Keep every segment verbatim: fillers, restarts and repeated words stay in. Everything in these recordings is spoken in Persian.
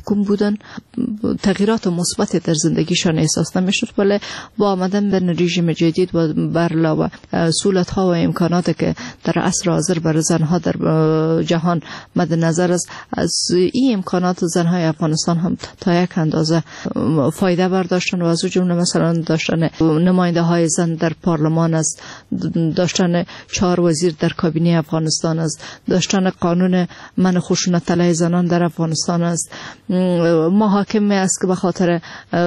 محکوم بودن تغییرات مثبت در زندگیشان احساس نمیشد، ولی با آمدن به رژیم جدید و بر علاوه سهولت ها و امکاناتی که در عصر حاضر برای زنها در جهان مد نظر است، از این امکانات زنهای افغانستان هم تا یک اندازه فایده برداشتن و از جمله مثلا داشتن نماینده های زن در پارلمان است، داشتن چهار وزیر در کابینه افغانستان است، داشتن قانون من خشونت علیه زنان در افغانستان است، محاکم است که به خاطر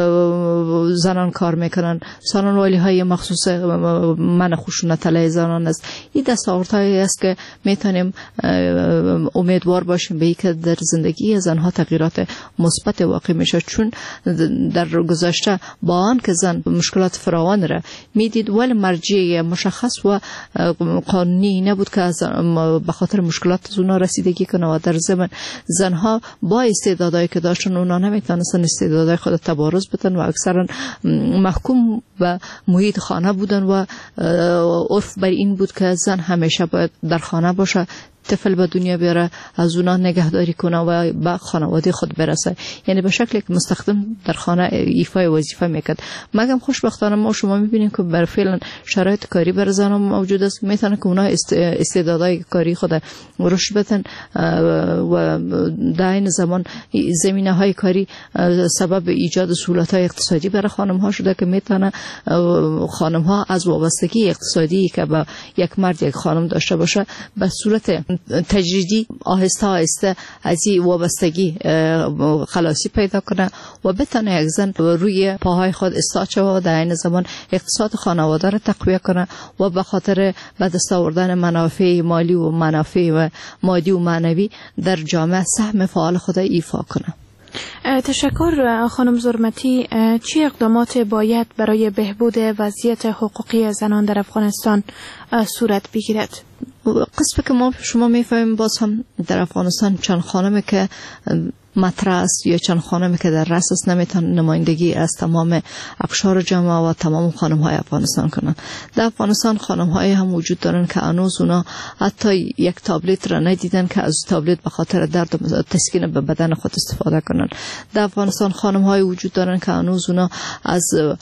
زنان کار میکنن، سالن والی های مخصوص من خشونت علیه زنان است. این دستاوردهایی است که میتونیم امیدوار باشیم به اینکه در زندگی زنها تغییرات مثبت واقع میشه، چون در گذشته با آن که زن مشکلات فراوان را میدید ولی مرجع مشخص و قانونی نبود که به خاطر مشکلات از اونا رسیدگی کنه و در ضمن زنها با استعدادایی که داشتن اونا نمیتونستن استعدادای خود تبارز بدن و اکثرا محکوم و محیط خانه بودن و عرف بر این بود که زن همیشه باید در خانه باشه، طفل به دنیا بیاره، از اونا نگهداری کنه و به خانواده خود برسه، یعنی به شکلی که مستخدم در خانه ایفای وظیفه میکرد. مگم خوشبختانه ما شما میبینیم که بر فعلا شرایط کاری بر زنان موجود است، میتونه که اونا استعدادهای کاری خود رشد بدن و در این زمان زمینه های کاری سبب ایجاد سهولت های اقتصادی برای خانم ها شده که میتونه خانم ها از وابستگی اقتصادی که با یک مرد یک خانم داشته باشه به صورت تجریدی آهسته آهسته از این وابستگی خلاصی پیدا کنه و بتونه یک زن روی پاهای خود استاد شود و در این زمان اقتصاد خانواده را تقویت کنه و به خاطر به دست آوردن منافع مالی و منافع و مادی و معنوی در جامعه سهم فعال خود ایفا کنه. تشکر خانم زرمتی. چه اقدامات باید برای بهبود وضعیت حقوقی زنان در افغانستان صورت بگیرد؟ قسمه که ما شما میفهمیم باز هم در افغانستان چند خانمی که مطرح است یا چند خانمی که در رأس است نمیتون نمایندگی از تمام اقشار جامعه و تمام خانم های افغانستان کنند. در افغانستان خانم های هم وجود دارن که هنوز اونا حتی یک تابلت را ندیدن که از تابلت به خاطر درد و تسکین به بدن خود استفاده کنن. در افغانستان خانم های وجود دارن که هنوز اونا از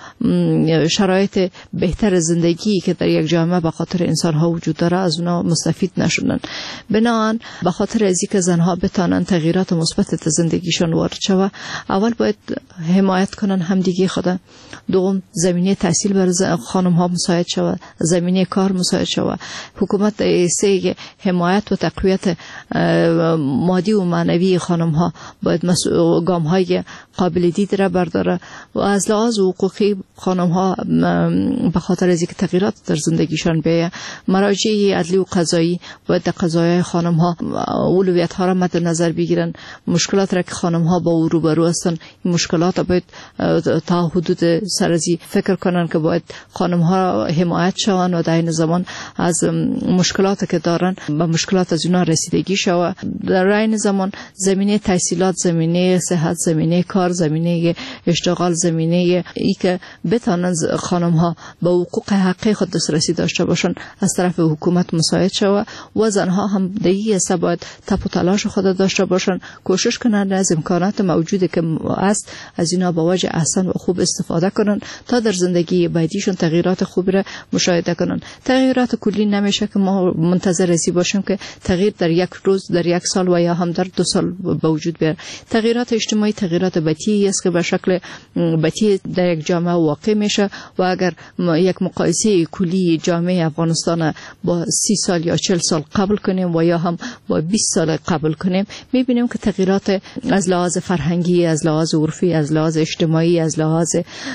شرایط بهتر زندگی که در یک جامعه به خاطر انسان ها وجود داره از اونا مستفید نشدن. بنابراین به خاطر از اینکه زنها بتونن تغییرات مثبت زندگیشان وارد شود، اول باید حمایت کنن همدیگه خود، دوم زمینه تحصیل برای خانم ها مساعد شود، زمینه کار مساعد شود، حکومت سه حمایت و تقویت مادی و معنوی خانم ها باید گام های قابل دید را برداره و از لحاظ حقوقی خانم ها به خاطر از اینکه تغییرات در زندگیشان بیه مراجع عدلی و قضایی باید در قضایای خانم ها اولویت ها را مد نظر بگیرن. مشکلات را که خانم ها با او روبرو هستند این مشکلات باید تا حدود سرزی فکر کنن که باید خانم ها حمایت شوند و در این زمان از مشکلاتی که دارن به مشکلات از اونا رسیدگی شود. در این زمان زمینه تحصیلات، زمینه صحت، زمینه کار، زمینه اشتغال، زمینه ای که بتونن خانم ها به حقوق حقی خود دسترسی داشته باشن از طرف حکومت مساعد شود و زنها هم در این حساب باید تپ و تلاش خود داشته باشن، کوشش کنند از امکانات موجودی که است از اینا با وجه احسن و خوب استفاده کنند تا در زندگی بعدیشون تغییرات خوبی را مشاهده کنند. تغییرات کلی نمیشه که ما منتظر ازی باشیم که تغییر در یک روز، در یک سال و یا هم در دو سال به وجود بیاد. تغییرات اجتماعی تغییرات بطیئی است که به شکل بطیئی در یک جامعه واقع میشه و اگر یک مقایسه کلی جامعه افغانستان با سی سال یا چهل سال قبل کنیم و یا هم با بیست سال قبل کنیم میبینیم که تغییرات از لحاظ فرهنگی، از لحاظ عرفی، از لحاظ اجتماعی، از لحاظ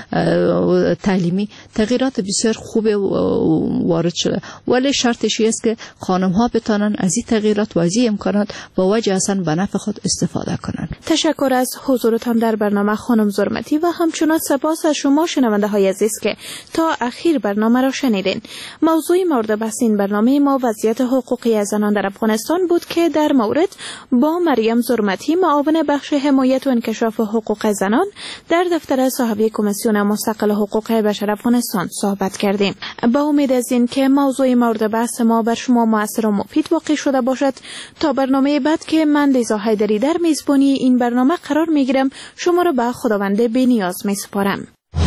تعلیمی تغییرات بسیار خوب وارد شده، ولی شرطش است که خانم ها بتونن از این تغییرات و از این امکانات با وجه اصلا به نفع خود استفاده کنند. تشکر از حضورتان در برنامه خانم زرمتی و همچنان سپاس از شما شنونده های عزیز که تا اخیر برنامه را شنیدین. موضوع مورد بحث این برنامه ما وضعیت حقوقی زنان در افغانستان بود که در مورد با مریم زرمتی معاون معاون بخش حمایت و انکشاف حقوق زنان در دفتر صاحبی کمیسیون مستقل حقوق بشر افغانستان صحبت کردیم. با امید از این که موضوع مورد بحث ما بر شما مؤثر و مفید واقع شده باشد، تا برنامه بعد که من لیزا حیدری در میزبانی این برنامه قرار میگیرم، شما را به خداوند بی‌نیاز میسپارم.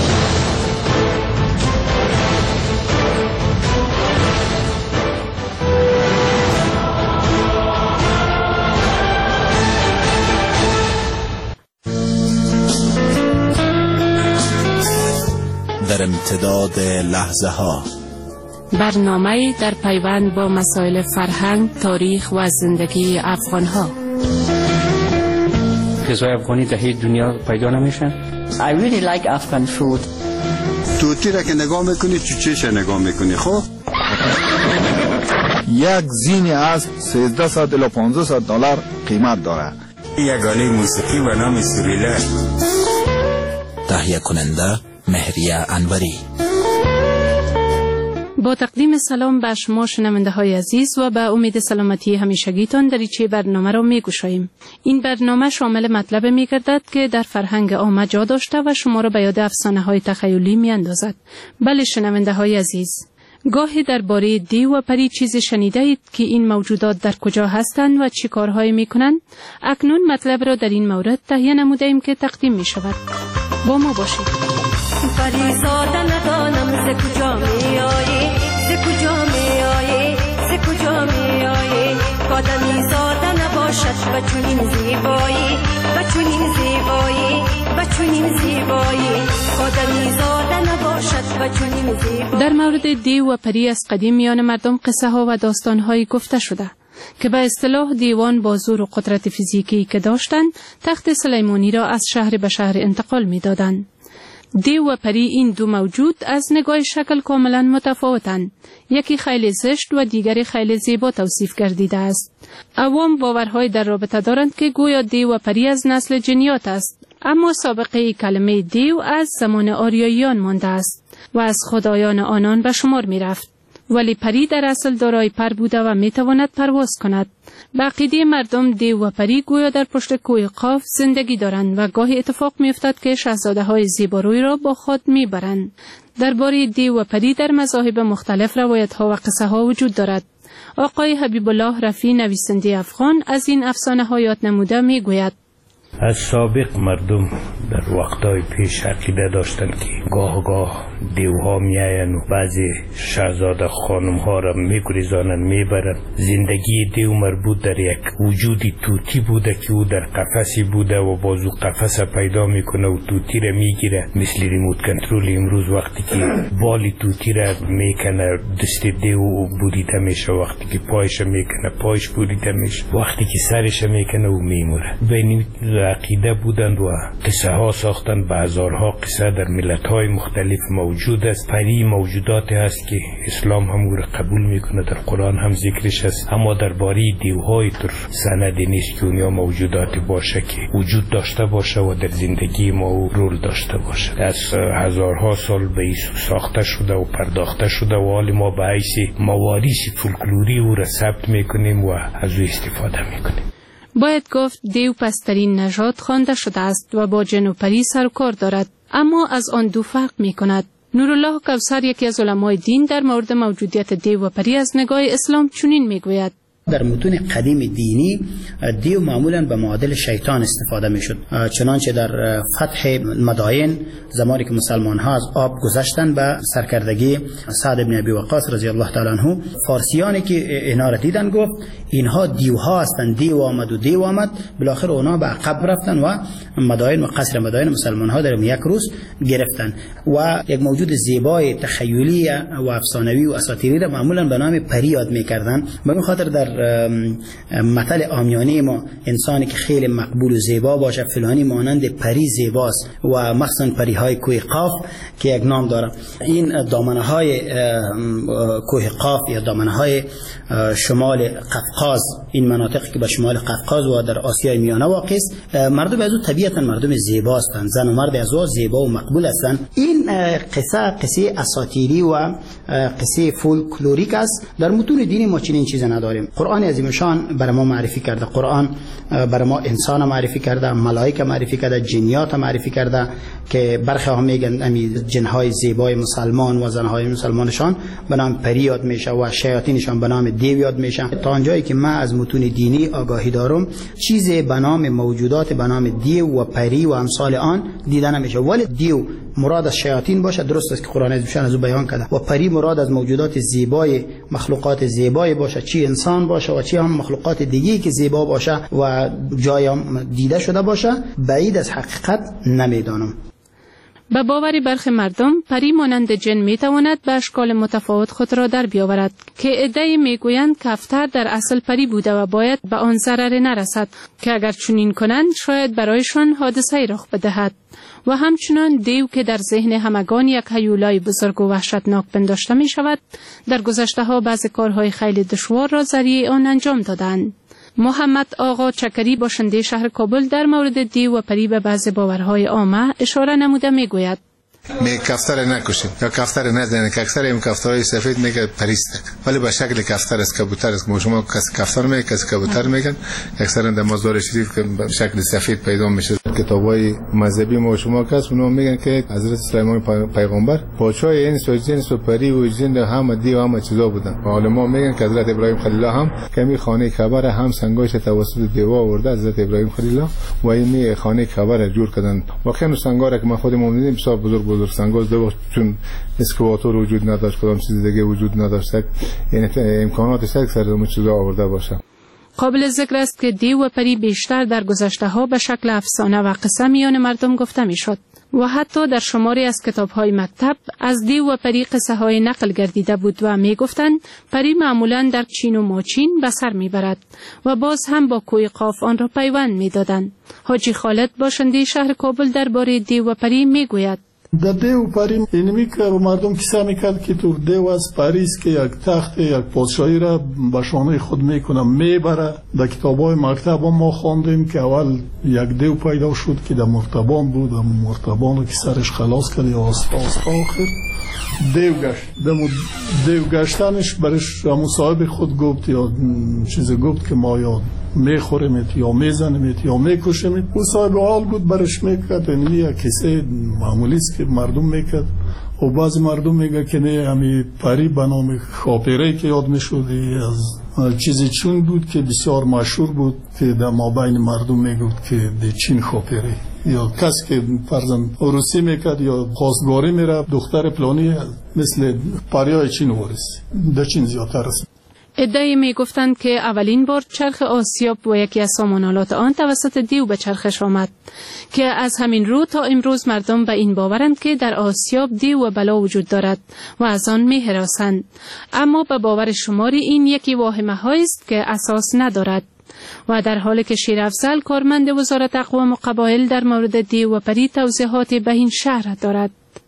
در امتداد لحظه ها، برنامه در پیوند با مسائل فرهنگ، تاریخ و زندگی افغان ها. غذای افغانی در هیچ دنیا پیدا نمیشه. I really like Afghan food. توتی را که نگاه میکنی چوچهش نگاه میکنی. خب یک زین از سیزده الی پانزده دلار قیمت داره. یک آله موسیقی و نام سوریله. تهیه کننده مهریه انوری. با تقدیم سلام به شما شنونده های عزیز و به امید سلامتی همیشگیتان دریچه برنامه را می گشاییم. این برنامه شامل مطلب می گردد که در فرهنگ عامه جا داشته و شما را به یاد افسانه های تخیلی می اندازد. بله شنونده های عزیز، گاهی درباره دیو و پری چیزی شنیده اید که این موجودات در کجا هستند و چی کارهایی می کنند؟ اکنون مطلب را در این مورد تهیه نموده ایم که تقدیم می شود. با ما باشید. پریزاده ندانم ز کجا می آیی، ز کجا می آیی، ز کجا می آیی، کادمی زاده نباشد و چنین زیبایی، و چنین زیبایی، و چنین زیبایی، کادمی زاده نباشد و چنین زیبایی. در مورد دیو و پری از قدیم میان مردم قصه ها و داستان هایی گفته شده که به اصطلاح دیوان با زور و قدرت فیزیکی که داشتند تخت سلیمانی را از شهر به شهر انتقال می دادند. دیو و پری این دو موجود از نگاه شکل کاملا متفاوتند. یکی خیلی زشت و دیگری خیلی زیبا توصیف گردیده است. عوام باورهای در رابطه دارند که گویا دیو و پری از نسل جنیات است، اما سابقه کلمه دیو از زمان آریاییان مانده است و از خدایان آنان به شمار می رفت. ولی پری در اصل دارای پر بوده و می تواند پرواز کند. به عقیده مردم دیو و پری گویا در پشت کوه قاف زندگی دارند و گاهی اتفاق می افتد که شاهزاده های زیباروی را با خود می برند. درباره دیو و پری در مذاهب مختلف روایت ها و قصه ها وجود دارد. آقای حبیب الله رفیع نویسنده افغان از این افسانه ها یاد نموده می گوید: از سابق مردم در وقتهای پیش عقیده داشتند که گاه گاه دیوها میآیند و بعضی شاهزاده خانم ها را میگریزانند میبرند. زندگی دیو مربوط در یک وجودی توتی بوده که او در قفسی بوده و بازو قفس پیدا میکنه و توتی را میگیره، مثل ریموت کنترل امروز وقتی که بالی توتی را میکنه دست دیو بریده میشه، وقتی که پایش میکنه پایش بریده میشه، وقتی که سرش میکنه و میموره. بین عقیده بودند و قصه ها ساختند. به هزارها قصه در ملت های مختلف موجود است. پری موجوداتی هست که اسلام هم او را قبول میکنه، در قرآن هم ذکرش است، اما درباره دیوهای تر سندی نیست که اونیا موجوداتی باشه که وجود داشته باشه و در زندگی ما او رول داشته باشه. از هزارها سال به این ساخته شده و پرداخته شده و حال ما به حیث مواریث فولکلوری او را ثبت میکنیم و از او استفاده میکنیم. باید گفت دیو پسترین نژاد خوانده شده است و با جن و پری سر و کار دارد، اما از آن دو فرق می کند. نورالله کوثر یکی از علمای دین در مورد موجودیت دیو و پری از نگاه اسلام چنین می گوید: در متون قدیم دینی دیو معمولا به معادل شیطان استفاده می شد، چنانچه در فتح مدائن زمانی که مسلمان ها از آب گذشتن به سرکردگی سعد بن ابی وقاص رضی الله تعالی عنه، فارسیانی که اینا را دیدن گفت اینها دیوها هستند، دیو آمد و دیو آمد. بالاخره اونا به عقب رفتن و مدائن و قصر مدائن مسلمان ها در یک روز گرفتن و یک موجود زیبای تخیلی و افسانوی و اساطیری را معمولا به نام پری یاد می‌کردن. به این خاطر در مثل عامیانه ما انسانی که خیلی مقبول و زیبا باشه فلانی مانند پری زیباست و مخصوصا پری های کوه قاف که یک نام داره. این دامنه های کوه قاف یا دامنه های شمال قفقاز، این مناطقی که به شمال قفقاز و در آسیای میانه واقع است، مردم از او طبیعتا مردم زیبا هستند، زن و مرد از او زیبا و مقبول هستند. این قصه قصه اساطیری و قصه فولکلوریک است. در متون دینی ما چنین چیزی نداریم. قرآن عظیم شان برای ما معرفی کرده. قرآن برای ما انسان معرفی کرده، ملائکه معرفی کرده، جنیات معرفی کرده که برخی ها میگن امی جنهای زیبای مسلمان و زنهای مسلمانشان به نام پری یاد میشه و شیاطینشان به نام دیو یاد میشه. تا آنجایی که من از متون دینی آگاهی دارم چیزی به نام موجودات به نام دیو و پری و امثال آن دیده نمیشه. ولی دیو مراد از شیاطین باشه، درست است که قرآن عظیم از او بیان کرده، و پری مراد از موجودات زیبای مخلوقات زیبای باشه، چی انسان باشه و چی هم مخلوقات دیگی که زیبا باشه و جای دیده شده باشه، بعید از حقیقت نمیدانم. به باور برخی مردم پری مانند جن می تواند به اشکال متفاوت خود را در بیاورد که عده‌ای می گویند کفتر در اصل پری بوده و باید به آن ضرر نرسد که اگر چنین کنند شاید برایشان حادثه‌ای رخ بدهد. و همچنان دیو که در ذهن همگان یک هیولای بزرگ و وحشتناک پنداشته می شود، در گذشته ها بعض کارهای خیلی دشوار را ذریعه آن انجام دادند. محمد آقا چکری باشنده شهر کابل در مورد دیو و پری به بعض باورهای عامه اشاره نموده می گوید: می کفتر نکشیم یا کفتر نزنیم که اکثر این کفترهای سفید میگه پریست، ولی به شکل کفتر است، کبوتر است. شما کسی کفتر میگه، کسی کبوتر میگن. اکثرا در مزار شریف که به شکل سفید پیدا میشه. کتابای مذهبی ما شما کس اونها میگن که حضرت سلیمان پیغمبر پادشاه انس و جنس و پری و جن هم دیو هم چیزا بودن. و علما میگن که حضرت ابراهیم خلیل الله هم کمی خانه کعبه هم سنگاش توسط دیو آورده حضرت ابراهیم خلیل الله و این خانه کعبه را جور کردن. واقعا سنگا که ما خودمون دیدیم بسیار بزرگ بزرگ سنگاز دو وقت چون اسکواتور وجود نداشت، کدام چیز دیگه وجود نداشت، یعنی امکانات سگ سر اون چیزا آورده باشه. قابل ذکر است که دیو و پری بیشتر در گذشته ها به شکل افسانه و قصه میان مردم گفته میشد و حتی در شماری از کتاب های مکتب از دیو و پری قصه های نقل گردیده بود و می گفتند پری معمولا در چین و ماچین به سر می برد و باز هم با کوی قاف آن را پیوند می دادند. حاجی خالد باشنده شهر کابل درباره دیو و پری می گوید: در دیو پری اینمی که مردم کیسه میکرد که تو دیو از پریس که یک تخت یک پادشاهی را به شانه خود میکنه میبره. در کتابای مکتب ما خواندیم که اول یک دیو پیدا شد که در مرتبان بود، مرتبان که سرش خلاص کرد یا آسفا آسفا آخر دیو گشت. دمو دیو گشتنش برش مصاحب خود گفت یا چیز گفت که ما یا میخوریمت یا میزنیمت یا میکشیمت. او صاحب حال بود برش میکرد. اینمی یک کیسه معمولی است که مردم میکرد و بعض مردم میگه که نه همی پری به نام خاپیره که یاد میشودی از چیزی چون بود که بسیار مشهور بود که در مابین مردم میگفت که دی چین خاپیره یا کسی که فرزن عروسی میکرد یا خواستگاری میره دختر پلانی مثل پریای چین ورسی در چین زیادتر است. ادعای می گفتند که اولین بار چرخ آسیاب و یکی از سامانالات آن توسط دیو به چرخش آمد که از همین رو تا امروز مردم به این باورند که در آسیاب دیو و بلا وجود دارد و از آن می هراسند. اما به باور شماری این یکی واهمه هایی است که اساس ندارد و در حالی که شیر افضل کارمند وزارت اقوام و قبایل در مورد دیو و پری توضیحات به این شهر دارد.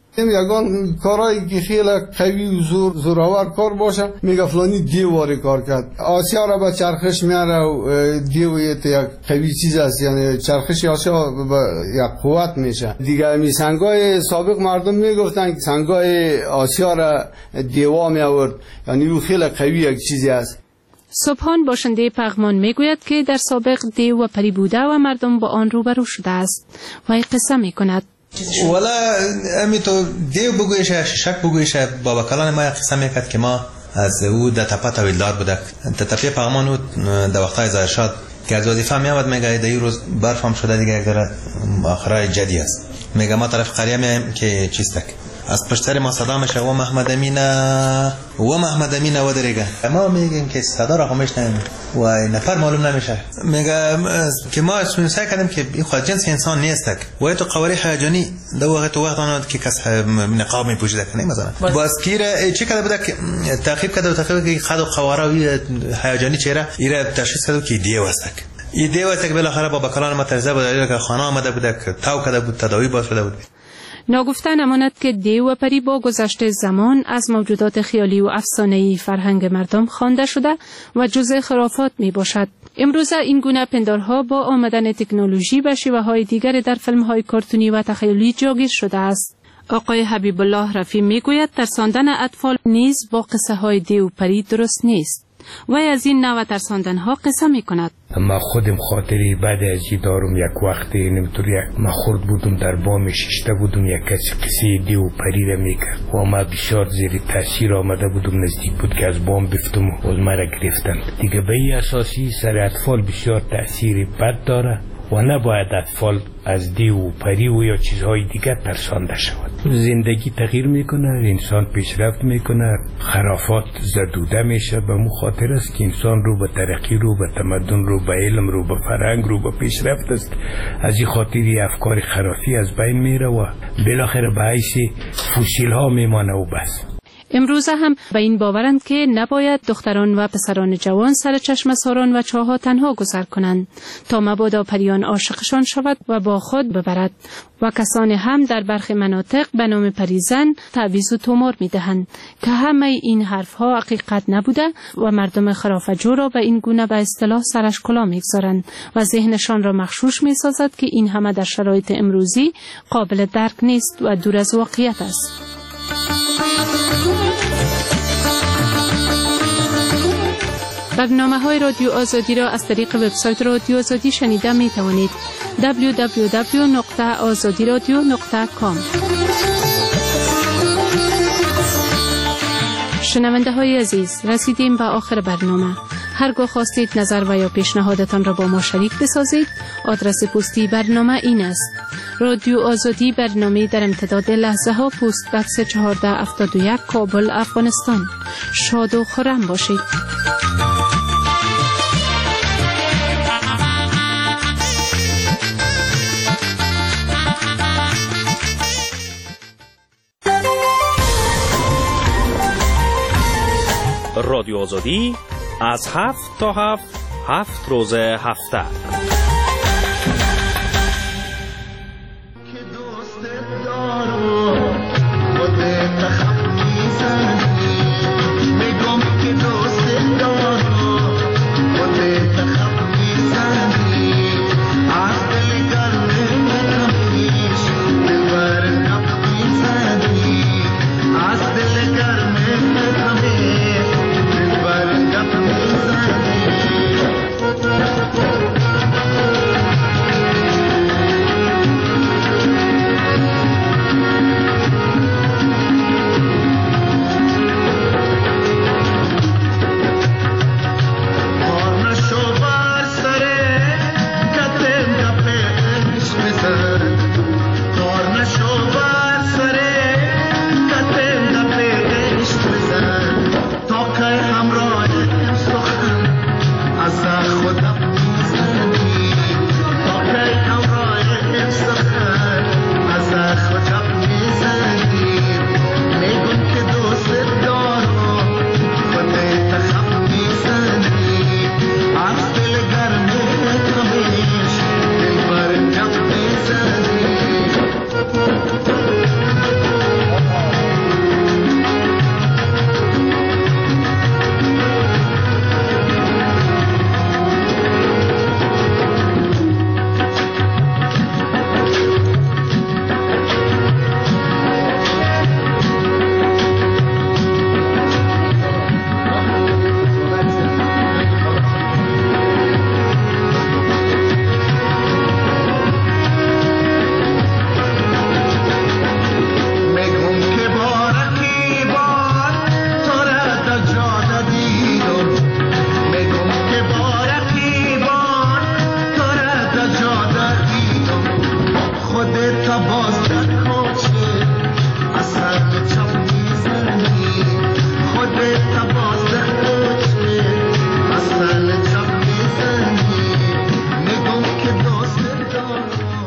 یگان کارایی که خیلی قوی و زور زوراور کار باشه میگه فلانی دیواری کار کرد. آسیا را به چرخش میاره و دیویت یک قوی چیز است، یعنی چرخش آسیا به یک قوت میشه دیگه. می سنگای سابق مردم میگفتن که سنگای آسیا را دیوا می آورد، یعنی او خیلی قوی یک چیزی است. سبحان باشنده پغمان میگوید که در سابق دیو و پری بوده و مردم با آن روبرو شده است و این قصه میکند: ولا امی تو دیو بگویش شک بگویش بابا کلان ما قصه میکرد که ما از او در تپه تویلدار بودک. تپه پغمان او در وقتهای زرشاد که از وظیفه می آمد میگه در این روز برف هم شده دیگه یک داره آخرای جدی است. میگه ما طرف قریه میم که چیستک از پشتر ما صدا میشه و محمد امینه و محمد امینه و درگه ما میگیم که صدا را خامش نمیم و نفر معلوم نمیشه. میگه که ما سعی کردیم که این خود جنس انسان نیستک و تو قواری هیجانی دو وقت وقت آنات که کس نقاب میپوشیده کنه مثلا باز کیره چی کرده بوده که تعقیب کرده و تعقیب که خد و قواره هیجانی چهره ایره تشخیص کرده که دیو استک. این دیو استک بالاخره با بکلان ما ترزه بود که خانه آمده بوده که تاو کرده بود تداوی باز شده بود. ناگفته نماند که دیو و پری با گذشت زمان از موجودات خیالی و افسانه‌ای فرهنگ مردم خوانده شده و جزء خرافات می باشد. امروزه این گونه پندارها با آمدن تکنولوژی و شیوه‌های دیگر در فیلم‌های کارتونی و تخیلی جاگیر شده است. آقای حبیب الله رفیع میگوید ترساندن اطفال نیز با قصه های دیو و پری درست نیست. و از این نوع ترساندن ها قصه می کند. ما خودم خاطری بعد از این دارم یک وقتی نمیتونی ما خورد بودم در بام شیشته بودم یک کسی قصه دیو پری را میکرد و ما بسیار زیر تاثیر آمده بودم نزدیک بود که از بام بفتم و از مرا گرفتند دیگه. به این اساسی سر اطفال بسیار تاثیر بد داره و نباید اطفال از دیو و پری و یا چیزهای دیگر ترسانده شود. زندگی تغییر میکنه، انسان پیشرفت میکنه، خرافات زدوده میشه. به مو خاطر است که انسان رو به ترقی، رو به تمدن، رو به علم، رو به فرهنگ، رو به پیشرفت است. از این خاطری افکار خرافی از بین میره و بالاخره به حیث فسیل ها میمانه و بس. امروزه هم به این باورند که نباید دختران و پسران جوان سر چشم ساران و چاها تنها گذر کنند تا مبادا پریان عاشقشان شود و با خود ببرد. و کسان هم در برخی مناطق به نام پریزن تعویض و تومار می دهند که همه این حرف ها حقیقت نبوده و مردم خرافه‌جو را به این گونه به اصطلاح سرش کلاه می گذارند و ذهنشان را مغشوش می سازد که این همه در شرایط امروزی قابل درک نیست و دور از واقعیت است. برنامه های رادیو آزادی را از طریق وبسایت رادیو آزادی شنیده می توانید. دبلیو دبلیو دبلیو نقطه آزادی رادیو نقطه کام. شنونده های عزیز، رسیدیم به آخر برنامه. هرگاه خواستید نظر و یا پیشنهادتان را با ما شریک بسازید، آدرس پستی برنامه این است: رادیو آزادی، برنامه در امتداد لحظه ها، پست بکس چهارده هفتاد و یک، کابل، افغانستان. شاد و خرم باشید. رادیو آزادی از هفت تا هفت هفت روز هفته. Over